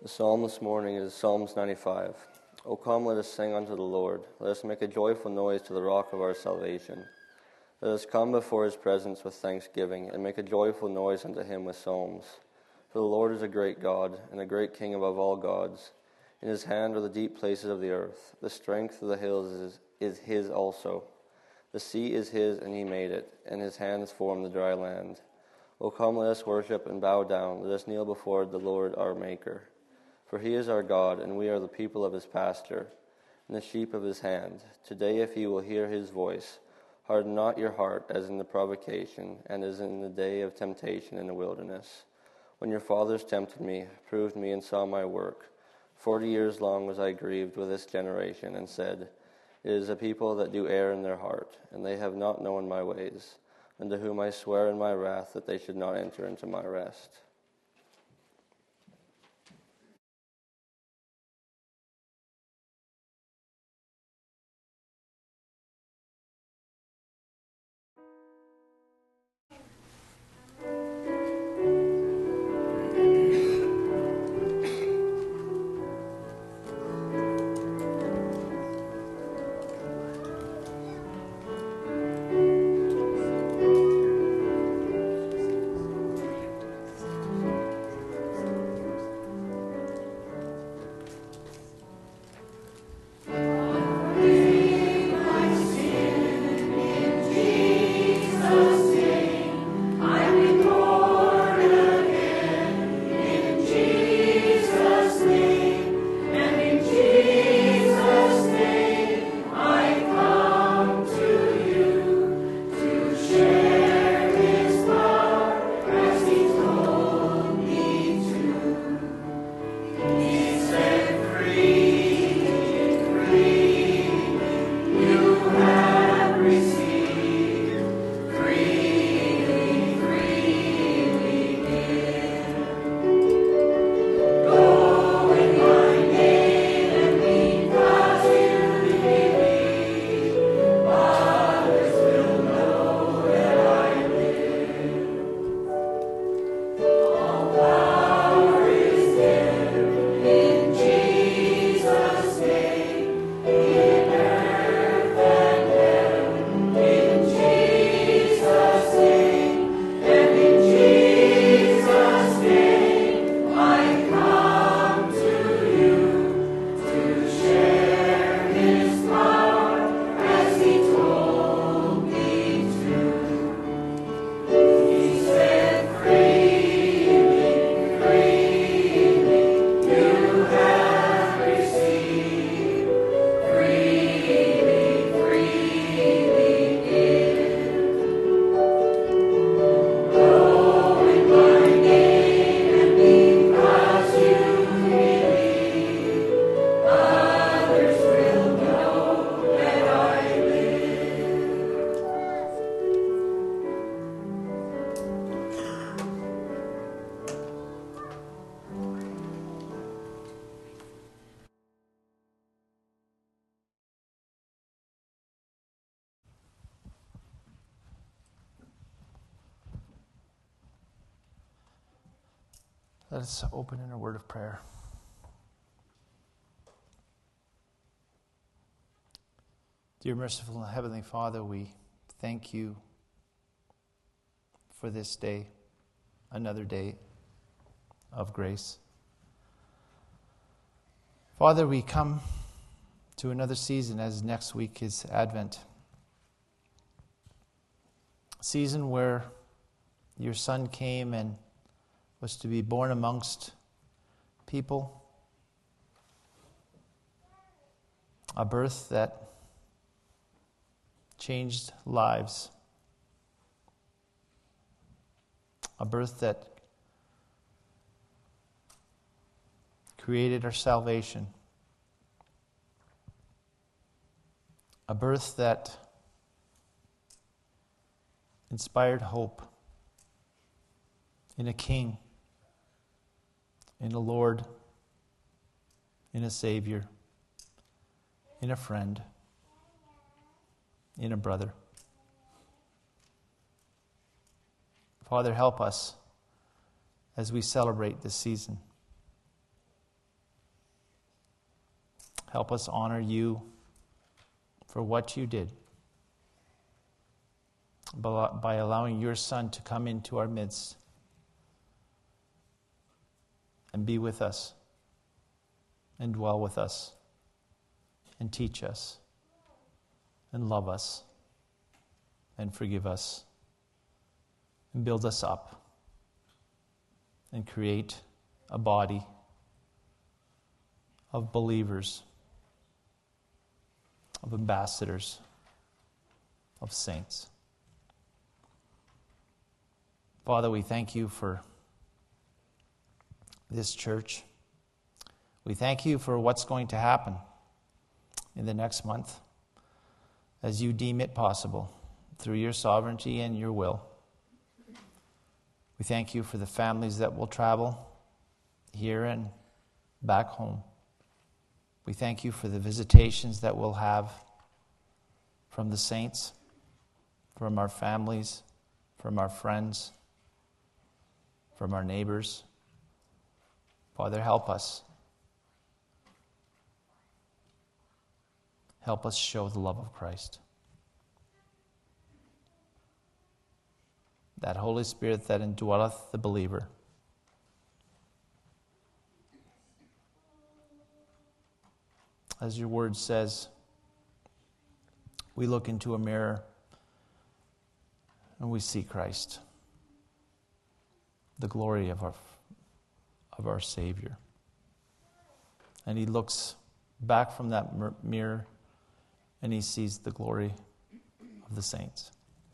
The psalm this morning is Psalms 95. O come, let us sing unto the Lord. Let us make a joyful noise to the rock of our salvation. Let us come before his presence with thanksgiving, and make a joyful noise unto him with psalms. For the Lord is a great God, and a great King above all gods. In his hand are the deep places of the earth. The strength of the hills is his also. The sea is his, and he made it, and his hands formed the dry land. O come, let us worship and bow down. Let us kneel before the Lord our Maker. For he is our God, and we are the people of his pasture, and the sheep of his hand. Today, if ye will hear his voice, harden not your heart as in the provocation, and as in the day of temptation in the wilderness, when your fathers tempted me, proved me, and saw my work. 40 years long was I grieved with this generation, and said, It is a people that do err in their heart, and they have not known my ways, unto whom I swear in my wrath that they should not enter into my rest. Let us open in a word of prayer. Dear merciful and heavenly Father, we thank you for this day, another day of grace. Father, we come to another season as next week is Advent. A season where your Son came and was to be born amongst people. A birth that changed lives. A birth that created our salvation. A birth that inspired hope in a King, in a Lord, in a Savior, in a friend, in a brother. Father, help us as we celebrate this season. Help us honor you for what you did by allowing your Son to come into our midst and be with us and dwell with us and teach us and love us and forgive us and build us up and create a body of believers, of ambassadors, of saints. Father, we thank you for this church. We thank you for what's going to happen in the next month as you deem it possible through your sovereignty and your will. We thank you for the families that will travel here and back home. We thank you for the visitations that we'll have from the saints, from our families, from our friends, from our neighbors. Father, help us. Help us show the love of Christ. That Holy Spirit that indwelleth the believer. As your word says, we look into a mirror and we see Christ, the glory of our Savior. And he looks back from that mirror and he sees the glory of the saints.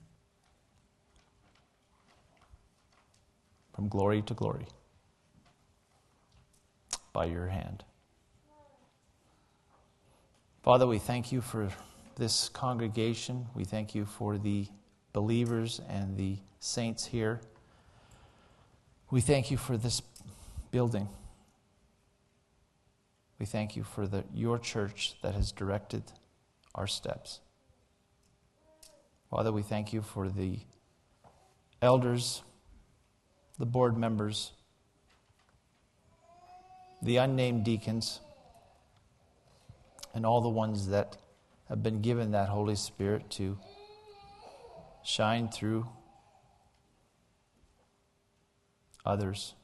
From glory to glory, by your hand. Father, we thank you for this congregation. We thank you for the believers and the saints here. We thank you for this building. We thank you for your church that has directed our steps. Father, we thank you for the elders, the board members, the unnamed deacons, and all the ones that have been given that Holy Spirit to shine through others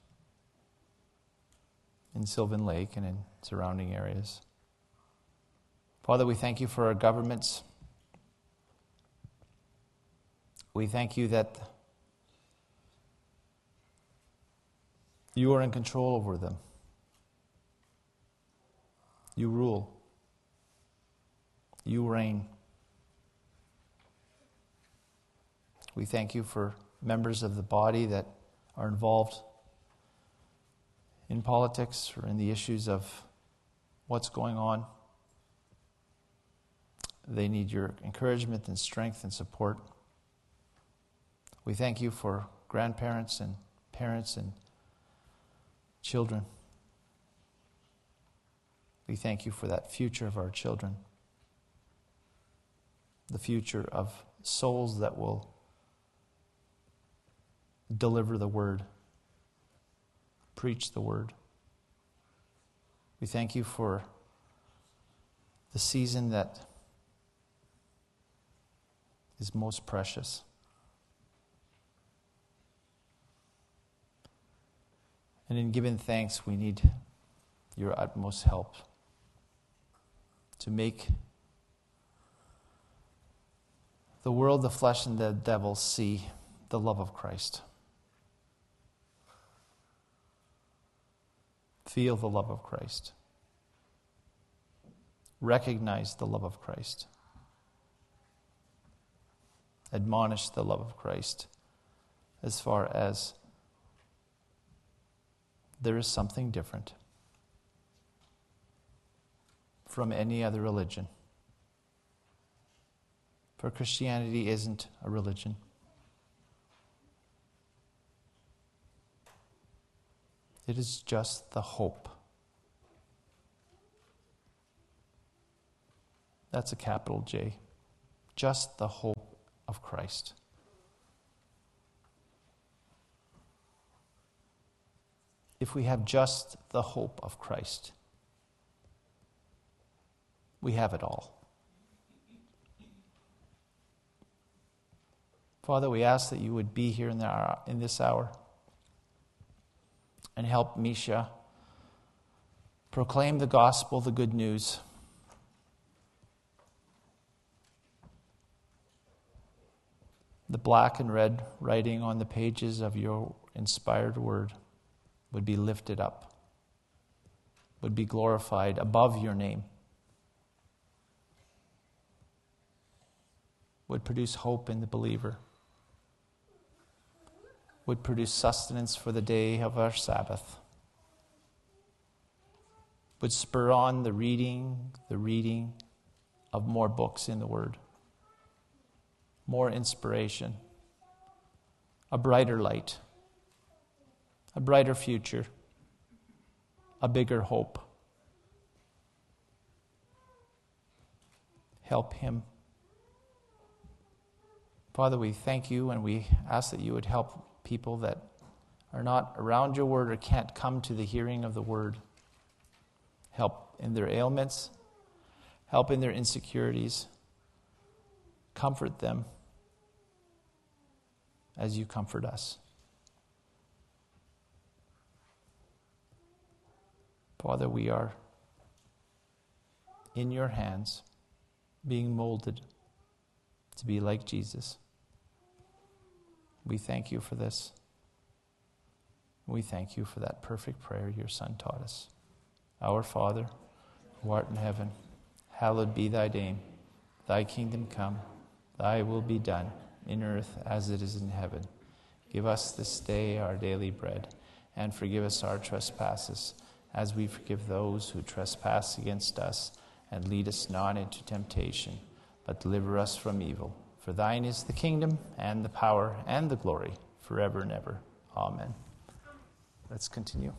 in Sylvan Lake and in surrounding areas. Father, we thank you for our governments. We thank you that you are in control over them. You rule. You reign. We thank you for members of the body that are involved in politics or in the issues of what's going on. They need your encouragement and strength and support. We thank you for grandparents and parents and children. We thank you for that future of our children. The future of souls that will deliver the word, preach the word. We thank you for the season that is most precious. And in giving thanks, we need your utmost help to make the world, the flesh, and the devil see the love of Christ. Feel the love of Christ. Recognize the love of Christ. Admonish the love of Christ as far as there is something different from any other religion. For Christianity isn't a religion. It is just the hope. That's a capital J. Just the hope of Christ. If we have just the hope of Christ, We have it all. Father, we ask that you would be here in this hour and help Misha proclaim the gospel, the good news. The black and red writing on the pages of your inspired word would be lifted up, would be glorified above your name, would produce hope in the believer, would produce sustenance for the day of our Sabbath, would spur on the reading of more books in the Word, more inspiration, a brighter light, a brighter future, a bigger hope. Help him. Father, we thank you and we ask that you would help people that are not around your word or can't come to the hearing of the word. Help in their ailments, help in their insecurities. Comfort them as you comfort us. Father, we are in your hands, being molded to be like Jesus. We thank you for this. We thank you for that perfect prayer your Son taught us. Our Father, who art in heaven, hallowed be thy name. Thy kingdom come, thy will be done, in earth as it is in heaven. Give us this day our daily bread, and forgive us our trespasses, as we forgive those who trespass against us. And lead us not into temptation, but deliver us from evil. For thine is the kingdom, and the power, and the glory, forever and ever. Amen. Let's continue.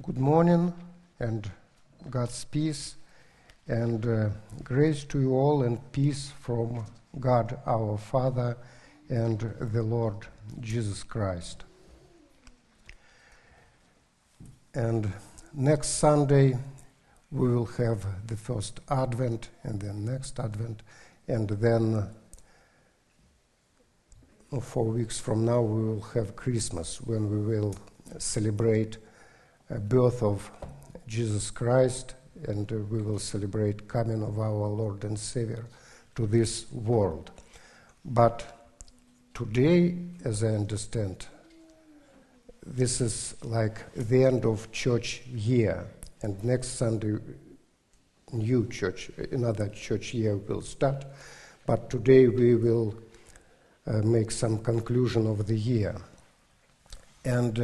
Good morning and God's peace and grace to you all and peace from God our Father and the Lord Jesus Christ. And next Sunday we will have the first Advent and then next Advent, and then 4 weeks from now we will have Christmas, when we will celebrate birth of Jesus Christ, and we will celebrate coming of our Lord and Savior to this world. But today, as I understand, this is like the end of church year, and next Sunday another church year will start. But today we will make some conclusion of the year. And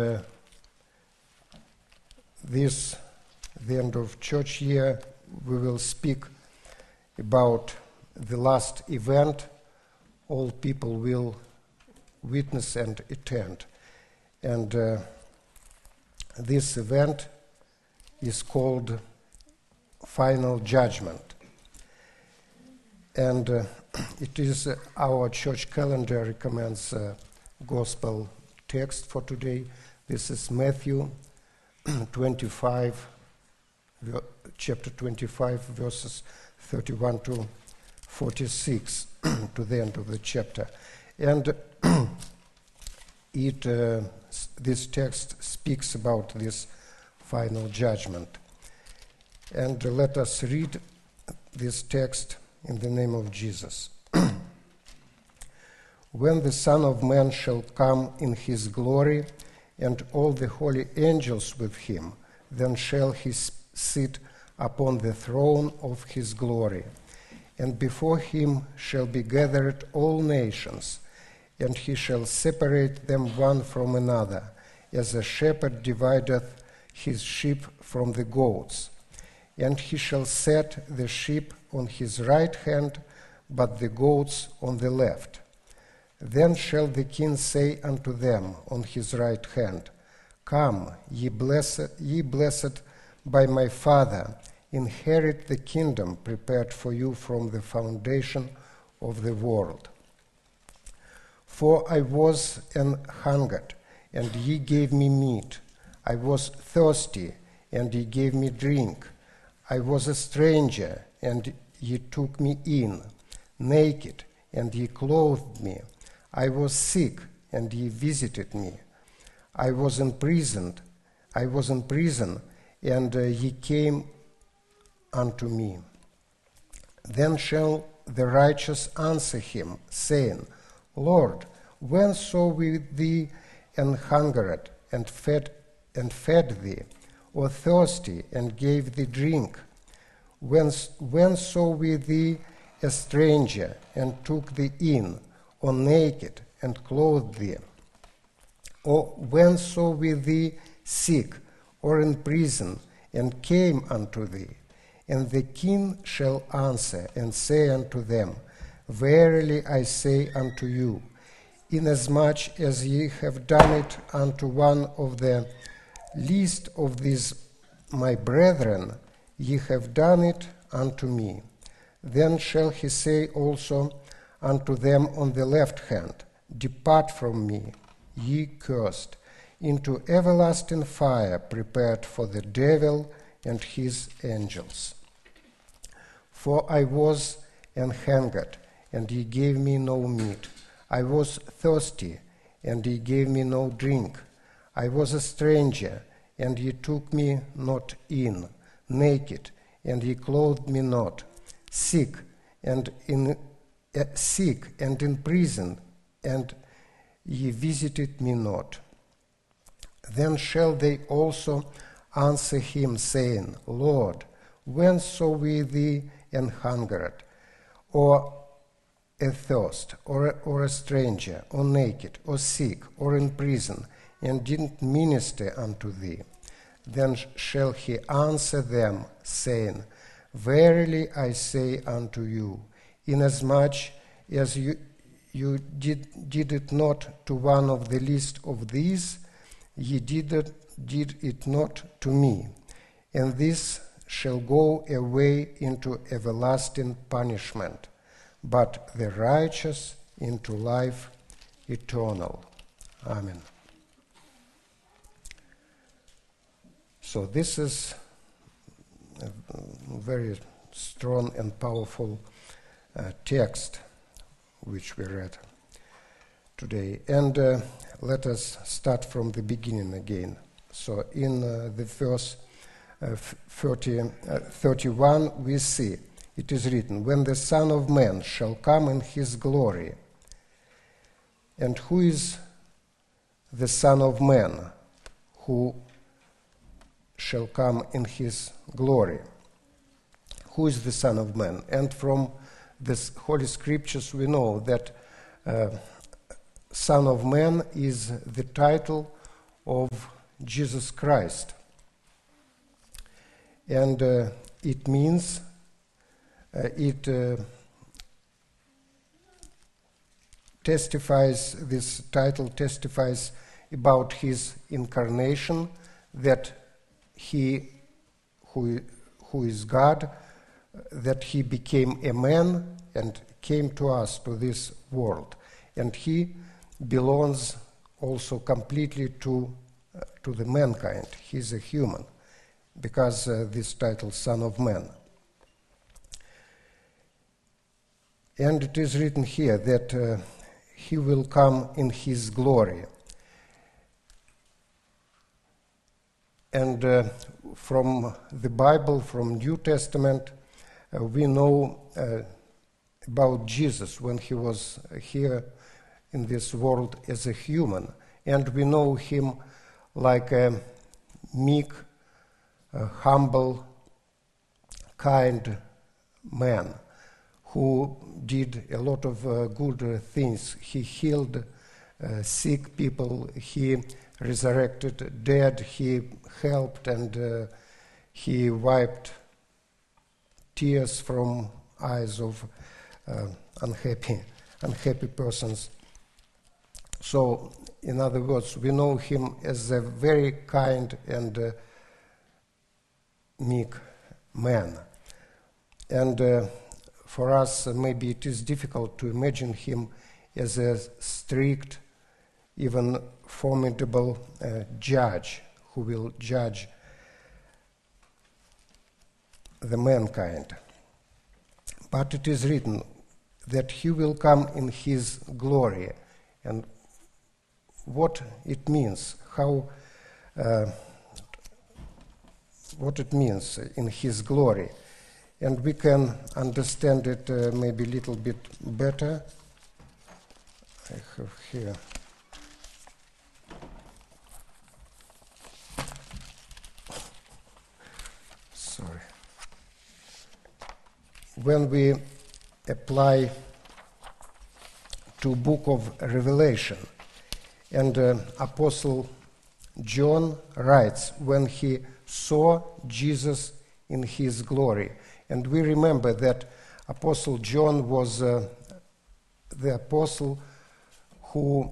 the end of church year, we will speak about the last event all people will witness and attend. And this event is called Final Judgment. And it is our church calendar recommends gospel text for today. This is Matthew 25, chapter 25, verses 31 to 46, to the end of the chapter. And this text speaks about this final judgment. And let us read this text in the name of Jesus. When the Son of Man shall come in his glory, and all the holy angels with him, then shall he sit upon the throne of his glory. And before him shall be gathered all nations, and he shall separate them one from another, as a shepherd divideth his sheep from the goats. And he shall set the sheep on his right hand, but the goats on the left. Then shall the king say unto them on his right hand, Come, ye blessed by my Father, inherit the kingdom prepared for you from the foundation of the world. For I was an hungered, and ye gave me meat. I was thirsty, and ye gave me drink. I was a stranger, and ye took me in. Naked, and ye clothed me. I was sick, and ye visited me. I was in prison, and ye came unto me. Then shall the righteous answer him, saying, Lord, when saw we thee an hungered, and fed thee, or thirsty, and gave thee drink? When saw we thee a stranger, and took thee in, or naked, and clothed thee? Or when saw we thee sick, or in prison, and came unto thee? And the king shall answer, and say unto them, Verily I say unto you, inasmuch as ye have done it unto one of the least of these my brethren, ye have done it unto me. Then shall he say also unto them on the left hand, Depart from me, ye cursed, into everlasting fire prepared for the devil and his angels. For I was an hungered, and ye gave me no meat. I was thirsty, and ye gave me no drink. I was a stranger, and ye took me not in. Naked, and ye clothed me not. Sick, and in prison, and ye visited me not. Then shall they also answer him, saying, Lord, when saw we thee an hungered, or athirst, or a stranger, or naked, or sick, or in prison, and didn't minister unto thee? Then shall he answer them, saying, Verily I say unto you, inasmuch as you did it not to one of the least of these, ye did did it not to me, and this shall go away into everlasting punishment, but the righteous into life eternal. Amen. So this is a very strong and powerful text which we read today. And let us start from the beginning again. So in the verse 31 we see, it is written, when the Son of Man shall come in his glory. And who is the Son of Man who shall come in his glory? Who is the Son of Man? And from the Holy Scriptures we know that Son of Man is the title of Jesus Christ. And it means, testifies, this title testifies about his incarnation, that he, who is God, that he became a man and came to us, to this world. And he belongs also completely to the mankind. He's a human, because this title, Son of Man. And it is written here that he will come in his glory. And from the Bible, from New Testament, we know about Jesus when he was here in this world as a human. And we know him like a meek, humble, kind man who did a lot of good things. He healed sick people, he resurrected dead, he helped and he wiped tears from eyes of unhappy persons. So, in other words, we know him as a very kind and meek man. And for us, maybe it is difficult to imagine him as a strict, even formidable judge who will judge the mankind. But it is written that he will come in his glory. And what it means, what it means in his glory. And we can understand it maybe a little bit better. I have here. Sorry. When we apply to book of Revelation, and Apostle John writes when he saw Jesus in his glory. And we remember that Apostle John was the apostle who,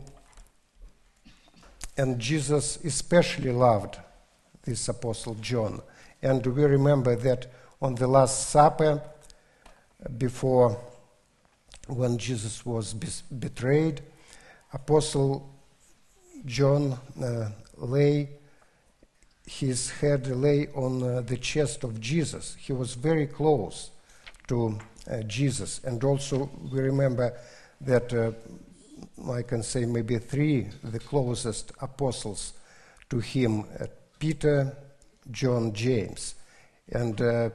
and Jesus especially loved this Apostle John. And we remember that on the Last Supper, before when Jesus was betrayed, Apostle John his head lay on the chest of Jesus. He was very close to Jesus. And also we remember that I can say maybe three, the closest apostles to him, Peter, John, James. And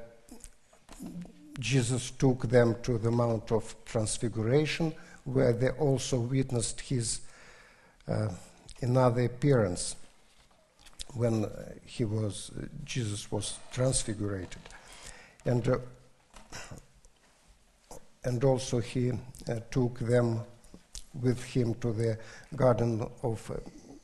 Jesus took them to the Mount of Transfiguration, where they also witnessed his another appearance when Jesus was transfigurated. And also he took them with him to the Garden of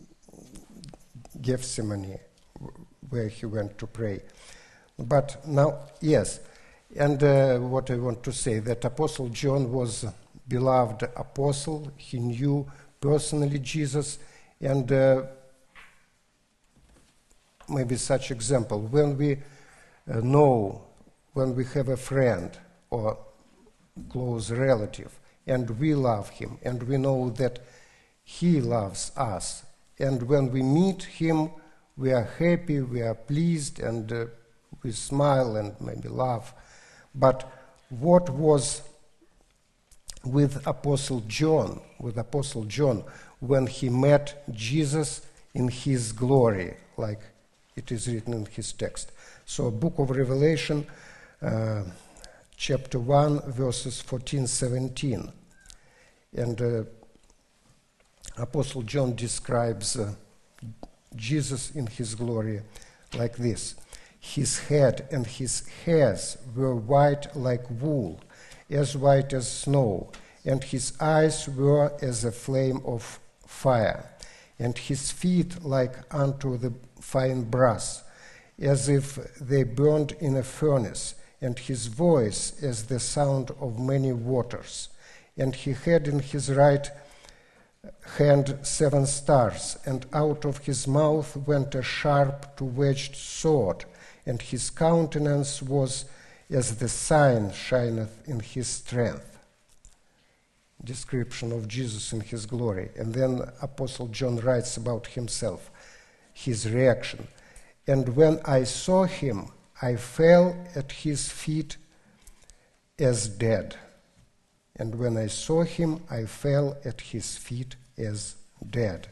Gethsemane, where he went to pray. But now, yes, and what I want to say, that Apostle John was a beloved apostle. He knew personally Jesus, and maybe such example. When we know, when we have a friend or close relative, and we love him, and we know that he loves us, and when we meet him, we are happy, we are pleased, and we smile and maybe laugh. But what was with Apostle John, when he met Jesus in his glory, like it is written in his text? So, Book of Revelation, chapter 1, verses 14-17. And Apostle John describes Jesus in his glory like this. His head and his hairs were white like wool, as white as snow, and his eyes were as a flame of fire, and his feet like unto the fine brass, as if they burned in a furnace, and his voice as the sound of many waters. And he had in his right hand 7 stars, and out of his mouth went a sharp two-edged sword, and his countenance was as the sun shineth in his strength. Description of Jesus in his glory. And then Apostle John writes about himself, his reaction. And when I saw him, I fell at his feet as dead. And when I saw him, I fell at his feet as dead.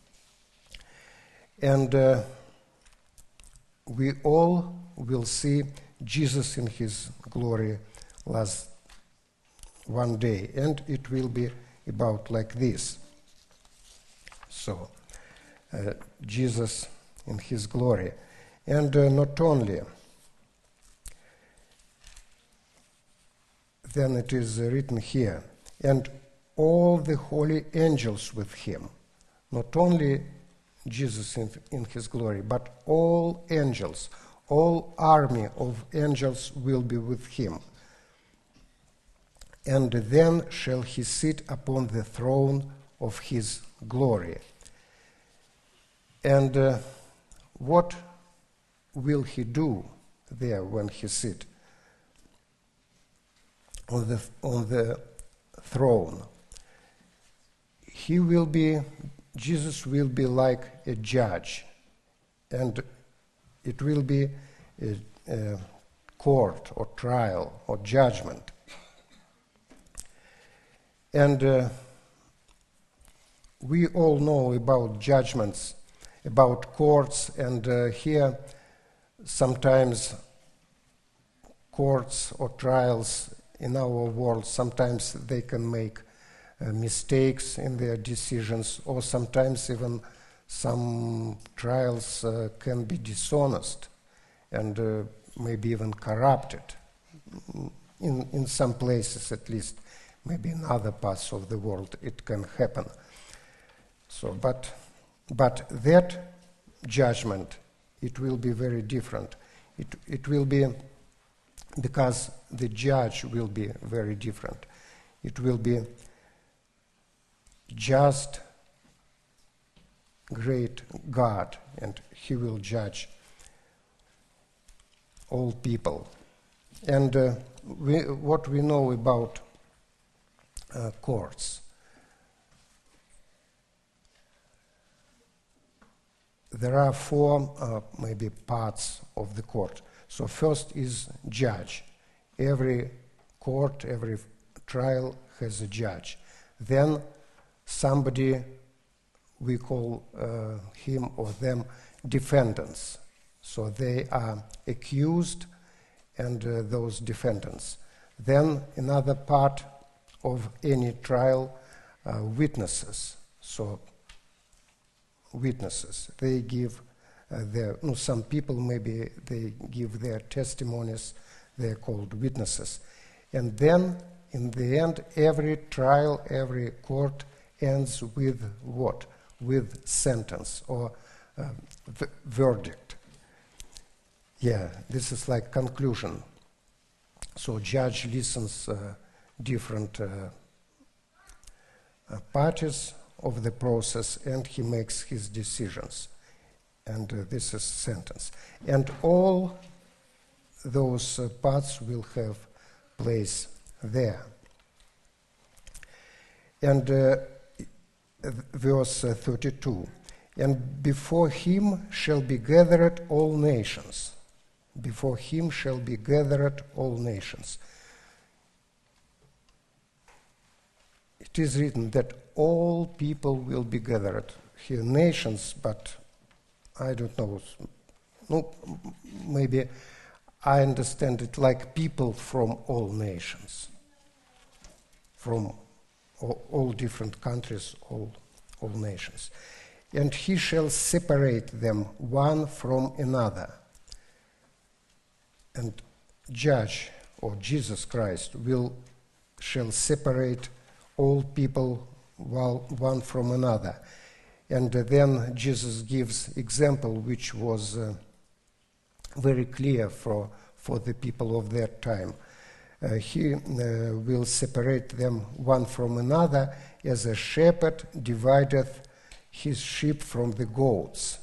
And we all will see Jesus in his glory one day, and it will be about like this. So, Jesus in his glory. And not only, then it is written here, and all the holy angels with him. Not only Jesus in his glory, but all angels, all army of angels will be with him. And then shall he sit upon the throne of his glory. And what will he do there when he sit on the throne? Jesus will be like a judge, and it will be a court or trial or judgment. And we all know about judgments, about courts, and here sometimes courts or trials in our world, sometimes they can make mistakes in their decisions, or sometimes even some trials can be dishonest and maybe even corrupted, in some places at least. Maybe in other parts of the world it can happen. So, but that judgment, it will be very different. It will be, because the judge will be very different. It will be just, great God, and he will judge all people. And what we know about courts. There are 4 maybe parts of the court. So first is judge. Every court, every trial has a judge. Then somebody, we call him or them defendants. So they are accused and those defendants. Then another part of any trial, witnesses. So witnesses, they give some people maybe they give their testimonies, they're called witnesses. And then in the end, every trial, every court ends with what? With sentence or verdict. Yeah, this is like conclusion. So judge listens different parties of the process, and he makes his decisions. And this is sentence. And all those parts will have place there. And verse 32. And before him shall be gathered all nations. Before him shall be gathered all nations. It is written that all people will be gathered. Here, nations, but I don't know. No, maybe I understand it like people from all nations, from all different countries, all nations. And he shall separate them one from another. And judge, or Jesus Christ, shall separate all people one from another. And then Jesus gives example which was very clear for the people of that time. He will separate them one from another, as a shepherd divideth his sheep from the goats.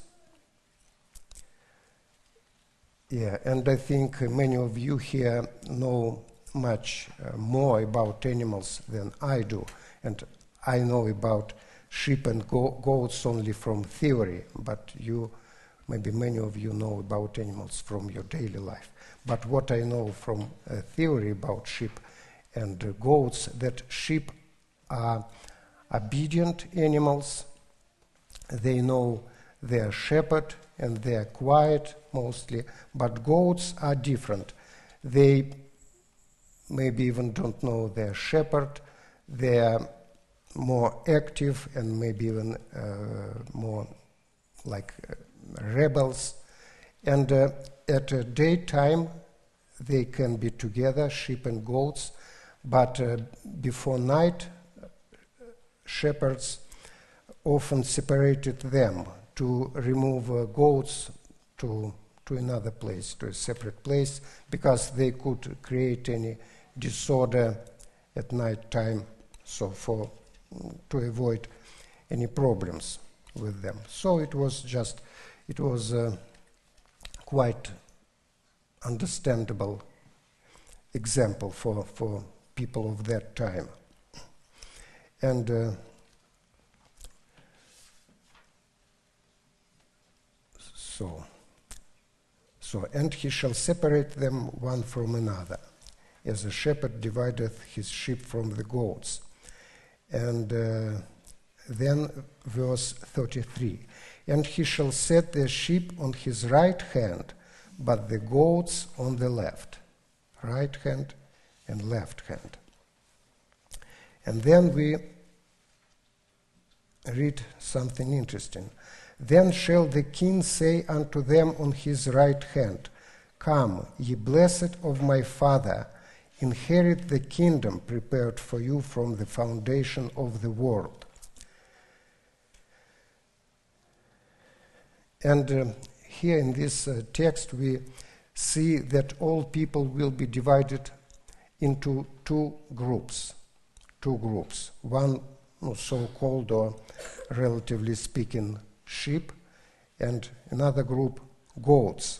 Yeah, and I think many of you here know much more about animals than I do. And I know about sheep and goats only from theory, but maybe many of you know about animals from your daily life. But what I know from theory about sheep and goats, that sheep are obedient animals. They know their shepherd and they are quiet mostly, but goats are different. They maybe even don't know their shepherd. They are more active and maybe even more like rebels. And at daytime they can be together, sheep and goats, but before night shepherds often separated them to remove goats to another place, to a separate place, because they could create any disorder at night time, so to avoid any problems with them. So it was quite understandable example for people of that time. And and he shall separate them one from another, as a shepherd divideth his sheep from the goats. And then verse 33, and he shall set the sheep on his right hand, but the goats on the left. Right hand and left hand. And then we read something interesting. Then shall the king say unto them on his right hand, Come, ye blessed of my Father, inherit the kingdom prepared for you from the foundation of the world. And here in this text we see that all people will be divided into two groups. One so-called, or relatively speaking, sheep, and another group, goats.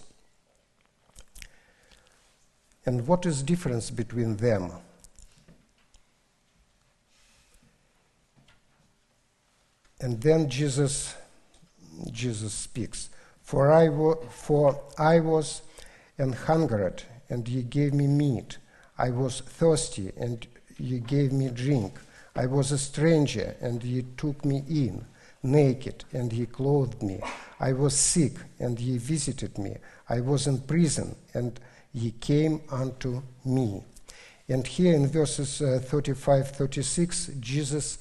And what is the difference between them? And then Jesus speaks, For I was an hungered, and ye gave me meat. I was thirsty, and ye gave me drink. I was a stranger, and ye took me in. Naked, and ye clothed me. I was sick, and ye visited me. I was in prison, and ye came unto me. And here in verses 35-36, Jesus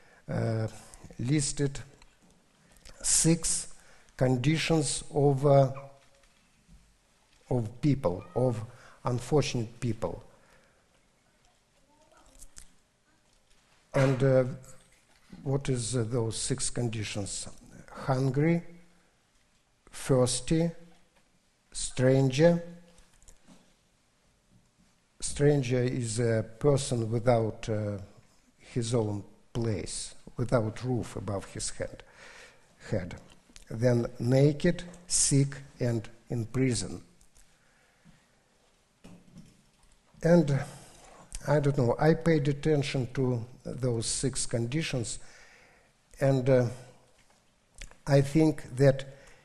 listed 6 conditions of people, of unfortunate people. And what is those 6 conditions? Hungry, thirsty, stranger. Stranger is a person without his own place, without roof above his head. then naked, sick, and in prison. And I don't know, I paid attention to those 6 conditions, and I think that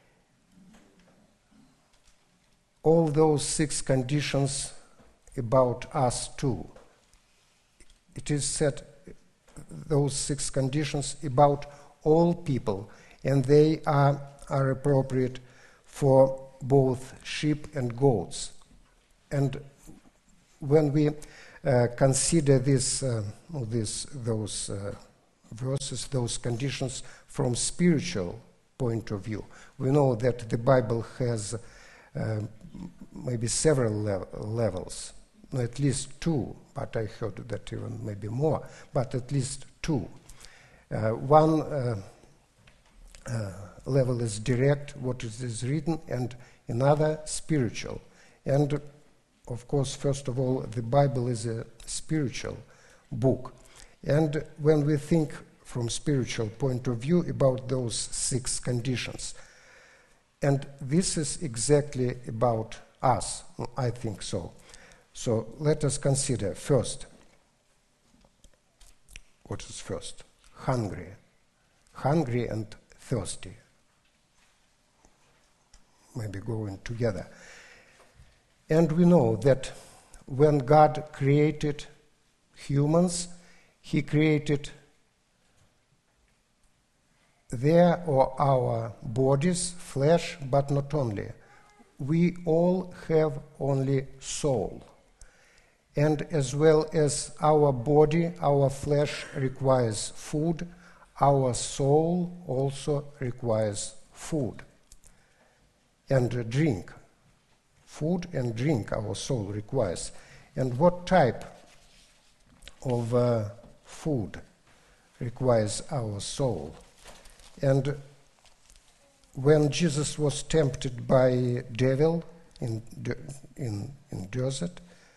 all those 6 conditions about us too. It is said, those 6 conditions about all people, and they are appropriate for both sheep and goats. And when we consider those verses, those conditions from spiritual point of view, we know that the Bible has maybe several levels, at least 2, but I heard that even maybe more, but at least 2. One level is direct, what is written, and another spiritual. And of course, first of all, the Bible is a spiritual book. And when we think from spiritual point of view about those 6 conditions, and this is exactly about us, I think so. So let us consider first, what is first? Hungry and thirsty, maybe going together. And we know that when God created humans, He created their or our bodies, flesh, but not only. We all have only soul. And as well as our body, our flesh requires food, our soul also requires food and drink. Food and drink our soul requires. And what type of food requires our soul? And when Jesus was tempted by devil in desert,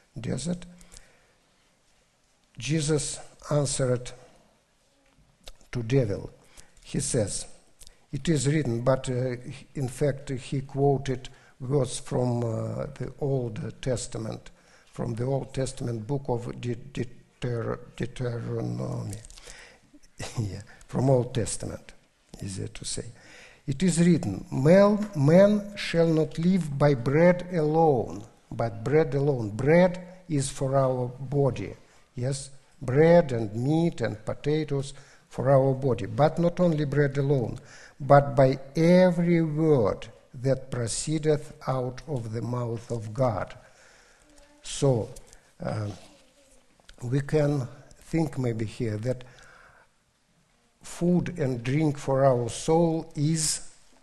Jesus answered to devil. He says, it is written, but in fact he quoted verse from the Old Testament, from the Old Testament book of Deuteronomy. Yeah, from Old Testament, easier to say. It is written, man shall not live by bread alone, but bread alone. Bread is for our body. Yes, bread and meat and potatoes for our body. But not only bread alone, but by every word that proceedeth out of the mouth of God. So, we can think maybe here that food and drink for our soul is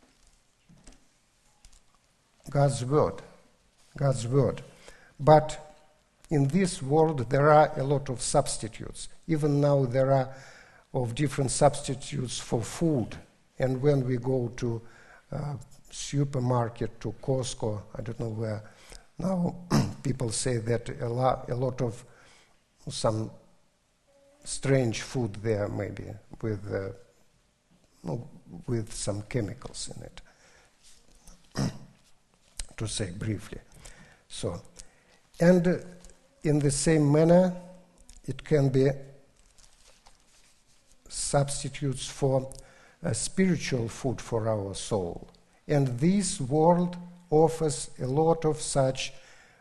God's word. God's word. But in this world there are a lot of substitutes. Even now there are of different substitutes for food. And when we go to supermarket, to Costco, I don't know where, now people say that a lot of some strange food there maybe with some chemicals in it, to say briefly. So, and in the same manner, it can be substitutes for spiritual food for our soul. And this world offers a lot of such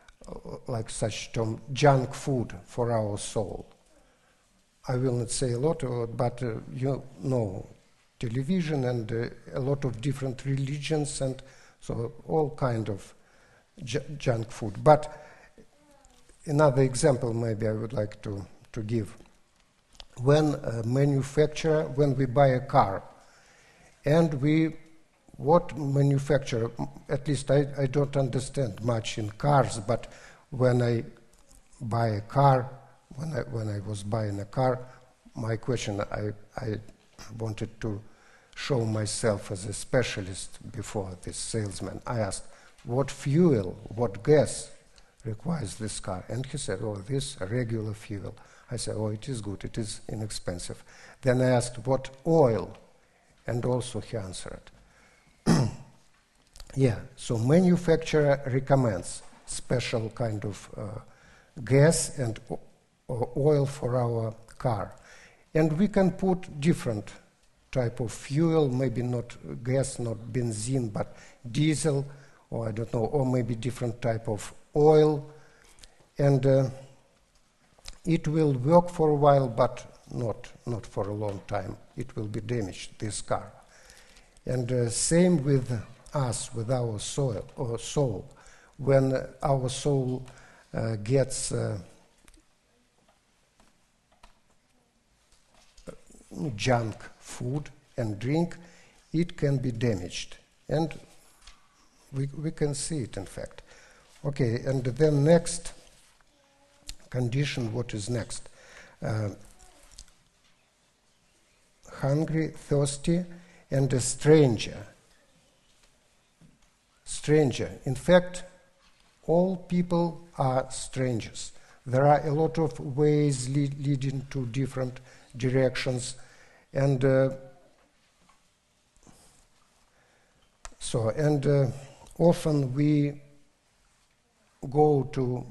junk food for our soul. I will not say a lot of it, but you know, television and a lot of different religions, and so all kind of junk food. But another example maybe I would like to give. When a manufacturer, when we buy a car, and what manufacturer, at least I don't understand much in cars, but when I buy a car, when I was buying a car, my question, I wanted to show myself as a specialist before this salesman. I asked, what fuel, what gas requires this car? And he said, oh, this regular fuel. I said, oh, it is good, it is inexpensive. Then I asked, what oil? And also he answered, So manufacturer recommends special kind of gas and oil for our car. And we can put different type of fuel, maybe not gas, not benzene, but diesel, or I don't know, or maybe different type of oil. And it will work for a while, but not for a long time. It will be damaged, this car. And same with us, with our soul. When our soul gets junk food and drink, it can be damaged. And we can see it, in fact. Okay, and then next condition, what is next? Hungry, thirsty, and a stranger. Stranger. In fact, all people are strangers. There are a lot of ways leading to different directions, and often we go to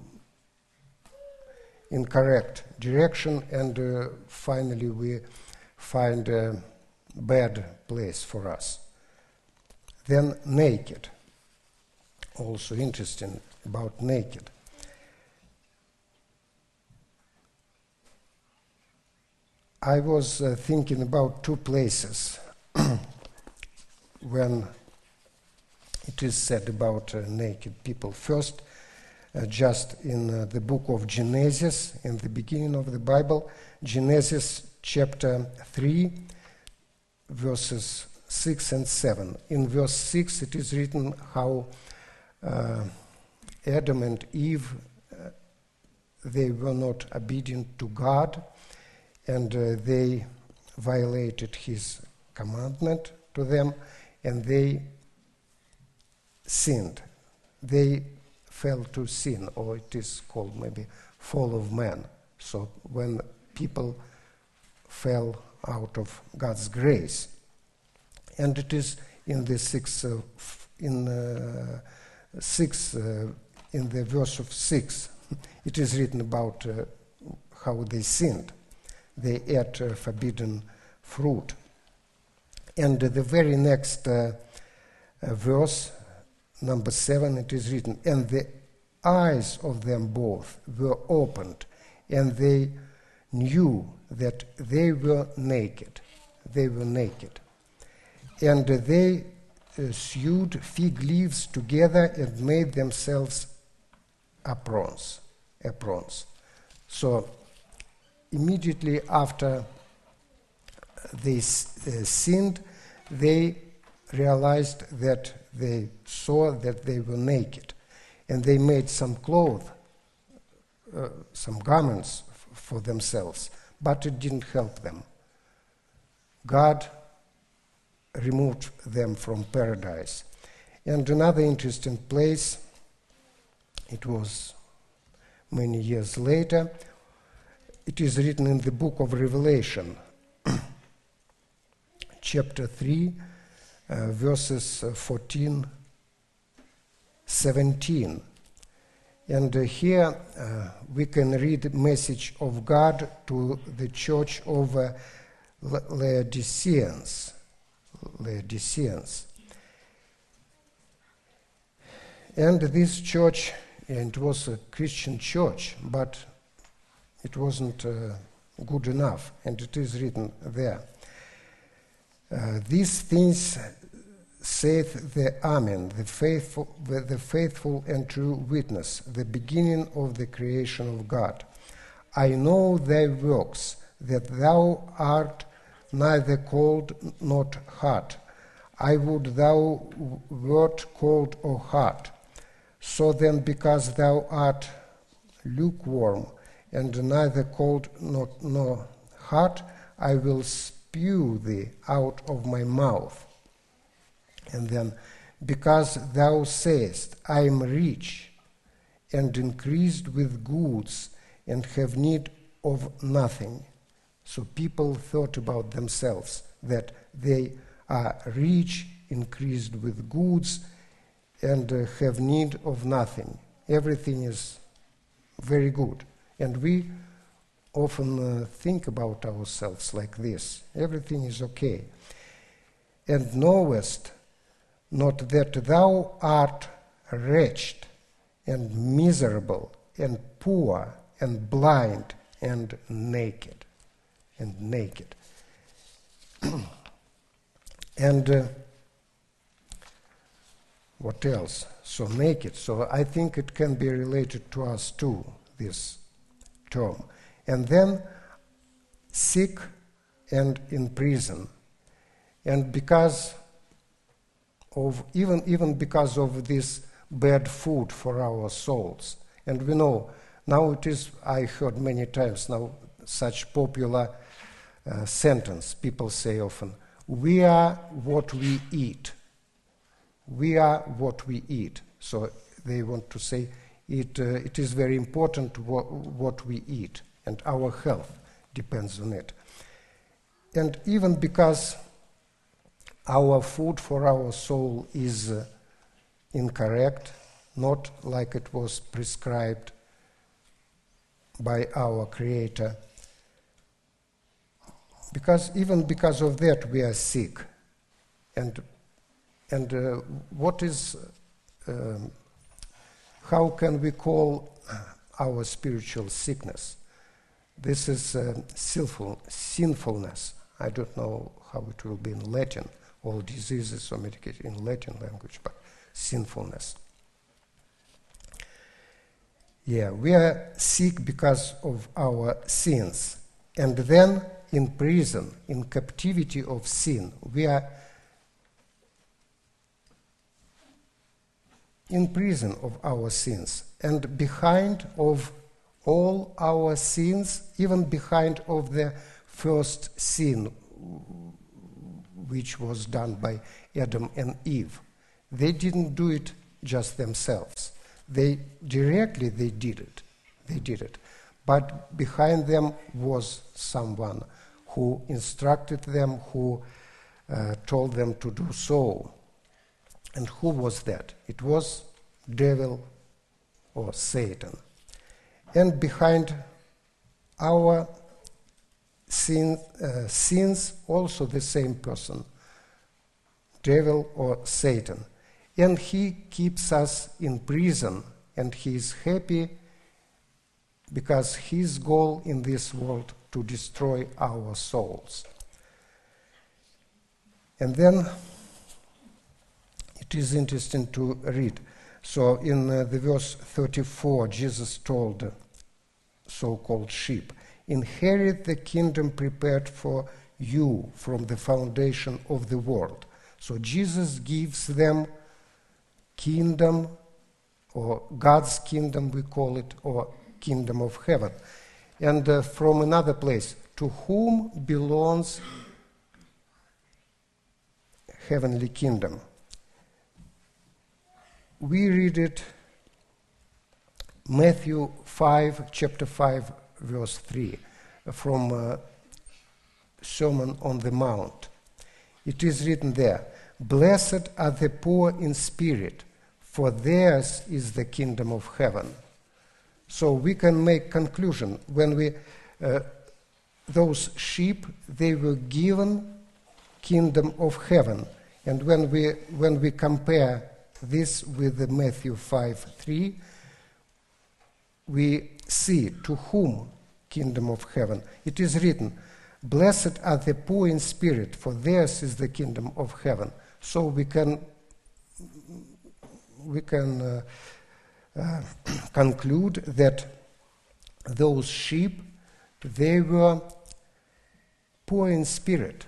incorrect direction, and finally we find a bad place for us. Then naked. Also interesting about naked. I was thinking about two places when it is said about naked people. First, just in the book of Genesis, in the beginning of the Bible, Genesis chapter 3, verses 6 and 7. In verse 6 it is written how Adam and Eve, they were not obedient to God, and they violated his commandment to them, and they sinned. They fell to sin, or it is called maybe fall of man. So when people fell out of God's grace. And it is in the in the verse of 6, it is written about how they sinned. They ate forbidden fruit. And the very next verse, number 7, it is written, and the eyes of them both were opened, and they knew that they were naked. They were naked. And they sewed fig leaves together and made themselves aprons. So immediately after they sinned, they realized that they saw that they were naked, and they made some clothes, some garments for themselves, but it didn't help them. God removed them from paradise. And another interesting place, it was many years later, it is written in the book of Revelation, chapter 3, verses 14, 17. And here we can read the message of God to the church of Laodiceans. And this church, it was a Christian church, but it wasn't good enough, and it is written there. These things saith the Amen, the faithful and true witness, the beginning of the creation of God. I know thy works, that thou art neither cold nor hot. I would thou wert cold or hot. So then, because thou art lukewarm, and neither cold nor hot, I will spew thee out of my mouth. And then, because thou sayest, I am rich, and increased with goods, and have need of nothing. So people thought about themselves, that they are rich, increased with goods, and have need of nothing. Everything is very good. And we often think about ourselves like this. Everything is okay. And knowest not that thou art wretched and miserable and poor and blind and naked. And naked. And what else? So naked. So I think it can be related to us too, this term. And then sick and in prison. And because of even because of this bad food for our souls. And we know now it is, I heard many times now such popular sentence people say often, we are what we eat. We are what we eat. So they want to say it is very important what we eat, and our health depends on it. And even because our food for our soul is incorrect, not like it was prescribed by our Creator, even because of that we are sick. And what is, how can we call our spiritual sickness? This is sinfulness. I don't know how it will be in Latin. All diseases are medicated in Latin language, but sinfulness. Yeah, we are sick because of our sins. And then in prison, in captivity of sin, we are in prison of our sins. And behind of all our sins, even behind of the first sin, which was done by Adam and Eve, they didn't do it just themselves. They did it. But behind them was someone who instructed them, who told them to do so. And who was that? It was devil or Satan. And behind our sins also the same person, devil or Satan. And he keeps us in prison, and he is happy because his goal in this world to destroy our souls. And then it is interesting to read. So in the verse 34, Jesus told so-called sheep, inherit the kingdom prepared for you from the foundation of the world. So Jesus gives them kingdom, or God's kingdom we call it, or kingdom of heaven. And from another place, to whom belongs heavenly kingdom? We read it Matthew 5, chapter 5, verse 3, from Sermon on the Mount. It is written there, blessed are the poor in spirit, for theirs is the kingdom of heaven. So we can make conclusion when we, those sheep, they were given kingdom of heaven. And when we compare this with the Matthew 5:3, we see to whom kingdom of heaven. It is written, blessed are the poor in spirit, for theirs is the kingdom of heaven. So we can conclude that those sheep, they were poor in spirit.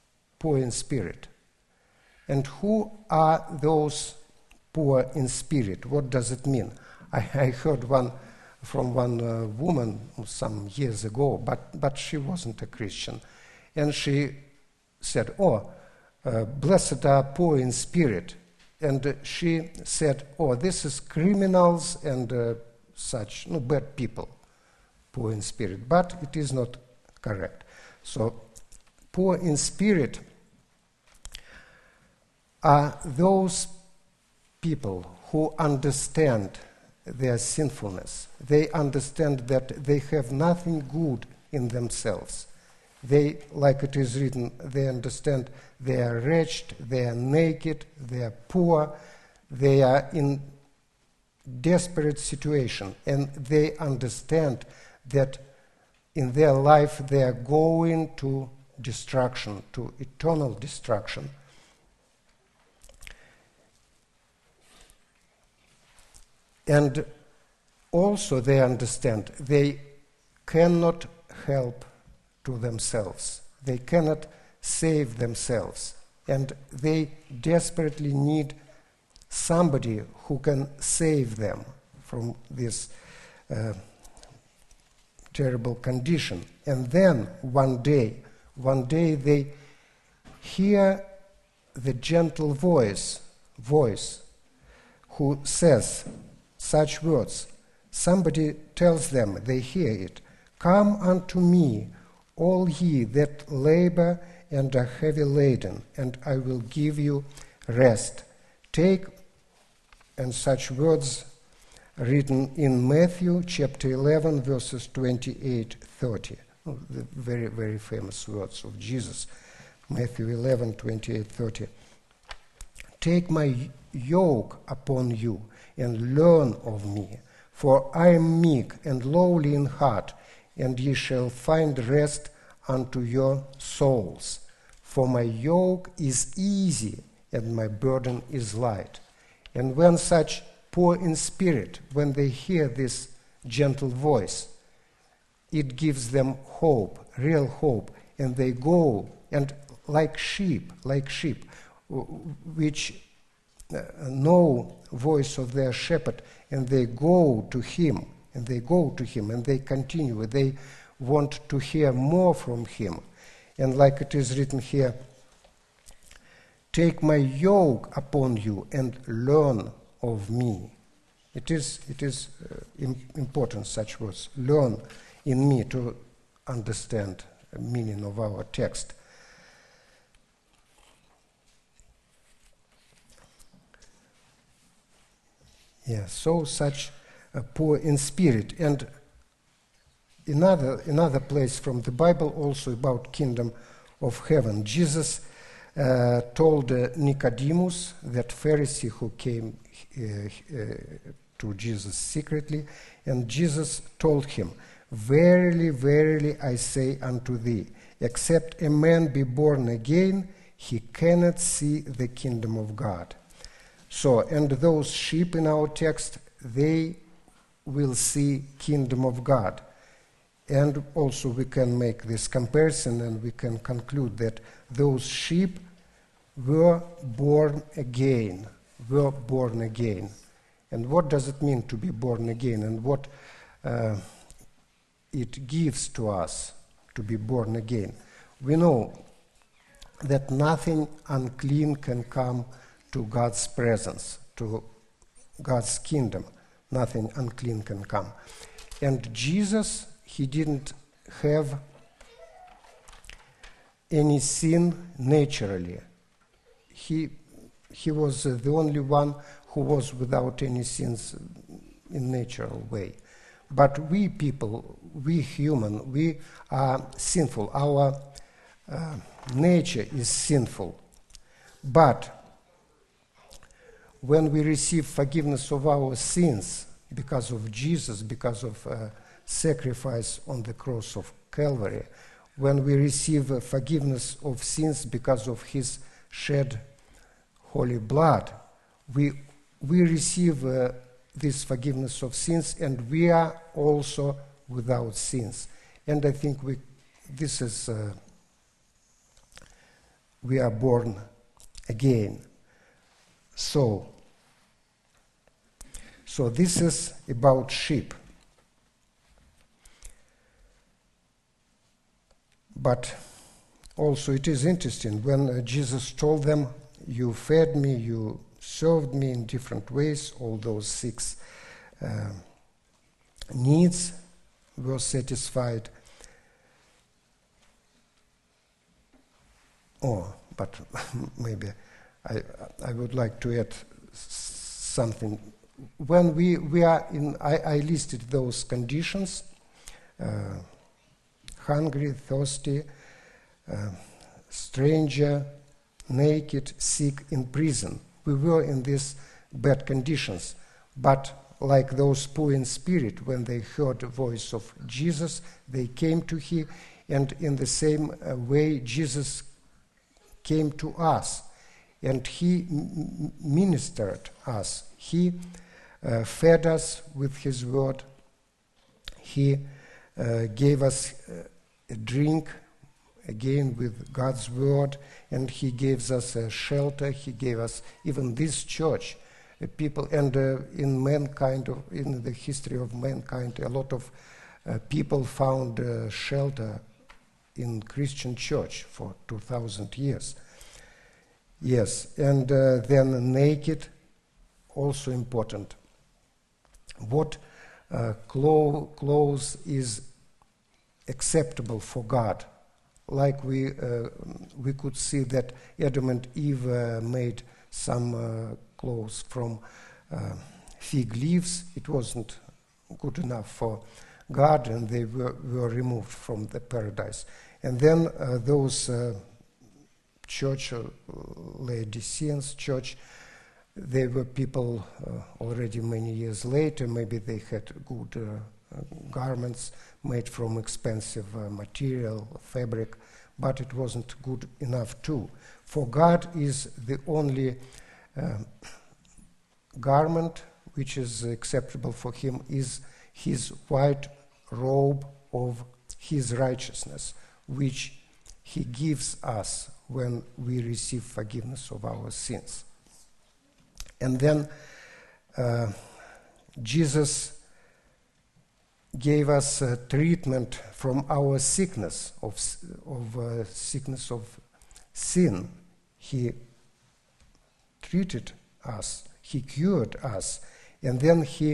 And who are those poor in spirit? What does it mean? I heard from one woman some years ago, but she wasn't a Christian. And she said, blessed are poor in spirit. And she said, this is criminals and such, bad people, poor in spirit. But it is not correct. So, poor in spirit are those people who understand their sinfulness. They understand that they have nothing good in themselves. They, like it is written, they understand they are wretched, they are naked, they are poor, they are in desperate situation, and they understand that in their life they are going to destruction, to eternal destruction. And also they understand they cannot help to themselves. They cannot save themselves. And they desperately need somebody who can save them from this terrible condition. And then one day they hear the gentle voice who says such words. Somebody tells them, they hear it, "Come unto me, all ye that labor and are heavy laden, and I will give you rest." Take, and such words written in Matthew chapter 11, verses 28-30. The very, very famous words of Jesus. Matthew 11, 28-30. "Take my yoke upon you and learn of me, for I am meek and lowly in heart, and ye shall find rest unto your souls. For my yoke is easy and my burden is light." And when such poor in spirit, when they hear this gentle voice, it gives them hope, real hope, and they go, and like sheep, which know voice of their shepherd, and they go to him, and they continue. They want to hear more from him. And like it is written here, "Take my yoke upon you and learn of me." It is important, such words. Learn in me, to understand the meaning of our text. Yeah, so such poor in spirit. And another place from the Bible also about kingdom of heaven. Jesus told Nicodemus, that Pharisee who came to Jesus secretly, and Jesus told him, "Verily, verily, I say unto thee, except a man be born again, he cannot see the kingdom of God." So, and those sheep in our text, they will see kingdom of God. And also we can make this comparison, and we can conclude that those sheep were born again. And what does it mean to be born again, and what it gives to us to be born again? We know that nothing unclean can come to God's presence, to God's kingdom. Nothing unclean can come. And Jesus, he didn't have any sin naturally. He was the only one who was without any sins in natural way. But we people, we human, we are sinful. Our nature is sinful. But when we receive forgiveness of our sins because of Jesus, because of sacrifice on the cross of Calvary, when we receive forgiveness of sins because of his shed holy blood, we receive this forgiveness of sins, and we are also without sins. And I think we are born again. So this is about sheep. But also it is interesting when Jesus told them, "You fed me, you served me in different ways," all those 6 needs were satisfied. But maybe I would like to add something. When we are in, I listed those conditions: hungry, thirsty, stranger, naked, sick, in prison. We were in these bad conditions. But like those poor in spirit, when they heard the voice of Jesus, they came to him, and in the same way Jesus came to us, and he ministered us. He fed us with his word. He gave us a drink, again with God's word, and he gives us a shelter. He gave us even this church, people, and in mankind, in the history of mankind, a lot of people found shelter in Christian church for 2,000 years. Yes, and then naked, also important. What clothes is acceptable for God? Like we could see that Adam and Eve made some clothes from fig leaves. It wasn't good enough for God, and they were removed from the paradise. And then those church, Laodiceans church, they were people already many years later. Maybe they had good garments made from expensive material, fabric, but it wasn't good enough too. For God is the only garment which is acceptable for him is his white robe of his righteousness, which he gives us when we receive forgiveness of our sins. And then Jesus gave us treatment from our sickness of sickness of sin. He treated us, he cured us, and then he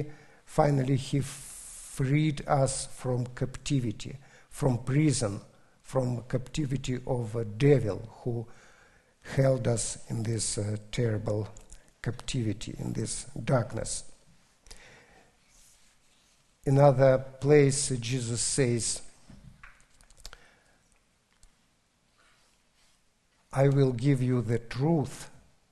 freed us from captivity, from prison, from captivity of a devil who held us in this terrible captivity, in this darkness. In another place, Jesus says, I will give you the truth,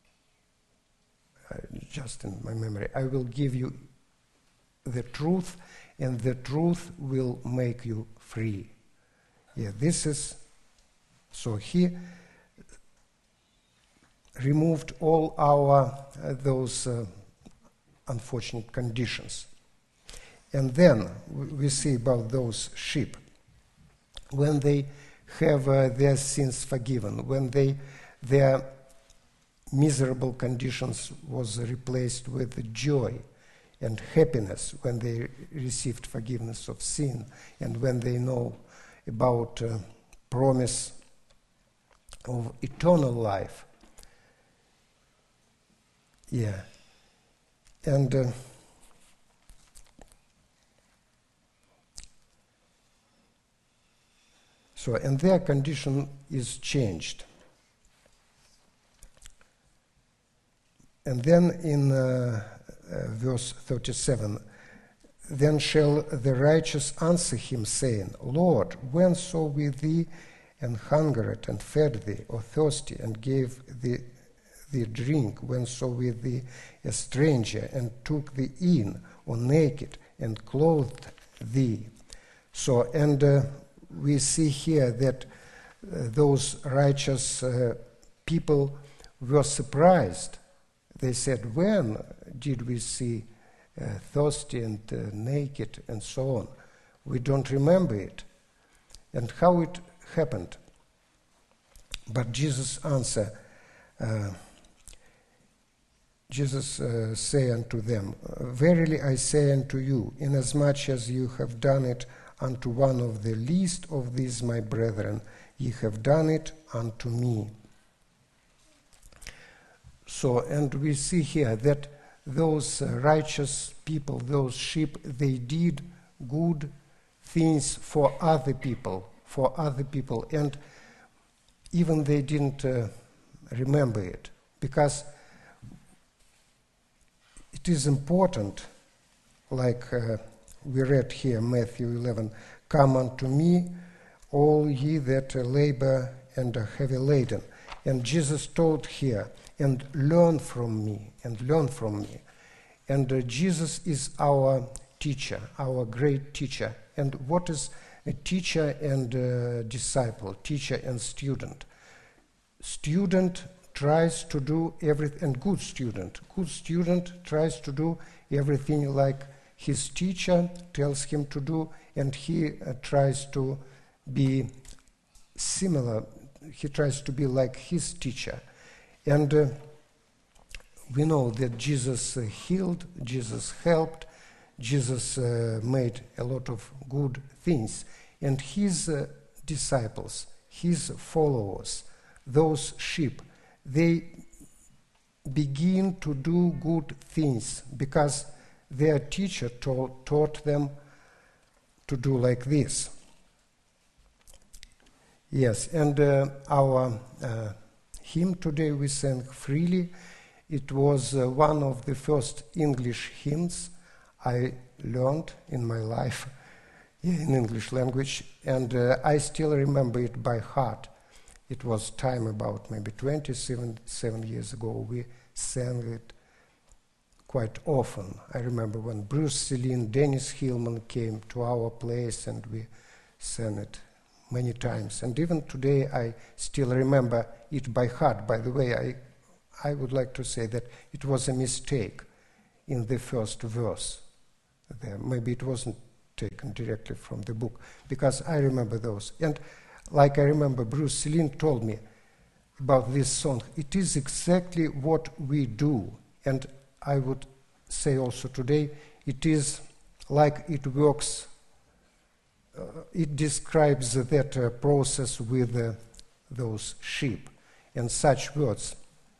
just in my memory, I will give you the truth, and the truth will make you free. Yeah, this is, so he removed all our, those unfortunate conditions. And then we see about those sheep. When they have their sins forgiven, when their miserable conditions was replaced with joy and happiness, when they received forgiveness of sin, and when they know about promise of eternal life. Yeah. And so, and their condition is changed. And then in verse 37, then shall the righteous answer him, saying, Lord, when saw we thee and hungered and fed thee, or thirsty and gave thee drink? When saw we thee a stranger and took thee in, or naked and clothed thee? So, and we see here that those righteous people were surprised. They said, when did we see thirsty and naked and so on? We don't remember it. And how it happened. But Jesus answered, Jesus say unto them, verily I say unto you, inasmuch as you have done it unto one of the least of these my brethren, ye have done it unto me. So, and we see here that those righteous people, those sheep, they did good things for other people, and even they didn't remember it, because it is important, like we read here, Matthew 11, "Come unto me, all ye that labor and are heavy laden." And Jesus told here, "And learn from me, and learn from me." And Jesus is our teacher, our great teacher. And what is a teacher and disciple, teacher and student? Student tries to do everything, and good student tries to do everything like his teacher tells him to do, and he tries to be similar, he tries to be like his teacher. And we know that Jesus healed, Jesus helped, Jesus made a lot of good things. And his disciples, his followers, those sheep, they begin to do good things because their teacher taught them to do like this. Yes, and our hymn today we sang freely. It was one of the first English hymns I learned in my life in English language, and I still remember it by heart. It was time about maybe 27 years ago. We sang it quite often. I remember when Bruce Celine, Dennis Hillman came to our place, and we sang it many times. And even today I still remember it by heart. By the way, I would like to say that it was a mistake in the first verse there. Maybe it wasn't taken directly from the book, because I remember those. And like I remember Bruce Celine told me about this song, it is exactly what we do. And I would say also today, it is like it works, it describes that process with those sheep. And such words: